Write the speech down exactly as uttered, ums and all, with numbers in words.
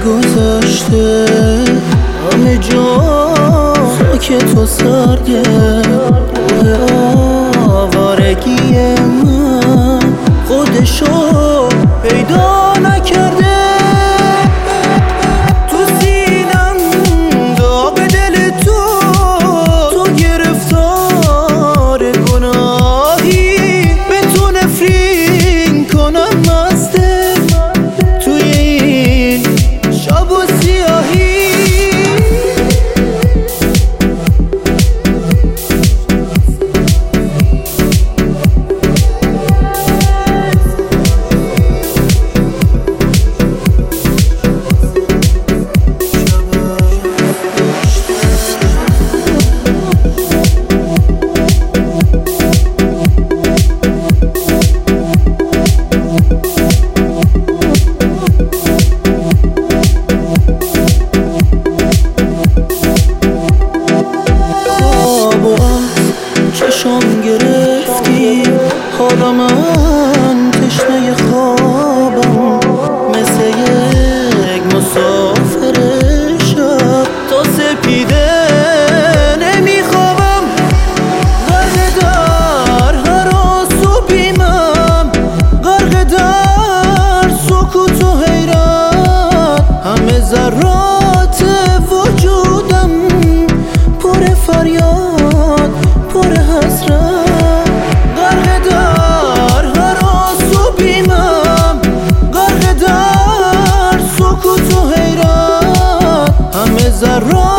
گذاشته همه جا که تو سرده آوارگی من خودشو پیدا نکرده. تو سینم داغ دل تو تو گرفتار گناهی به تو نفرین کنم مسته توی این شب و سیاهی. چشم گرفتی حالا من تشنه خوابم مثل یک مسافر شب تا سپیده نمیخوابم. غرق در هراس و بیمم غرق در سکوت و حیرت همه ذرات وجودم پر فریاد پر حسرت. غرق در هراس و بیمم غرق در سکوت و حیرت همه ذرات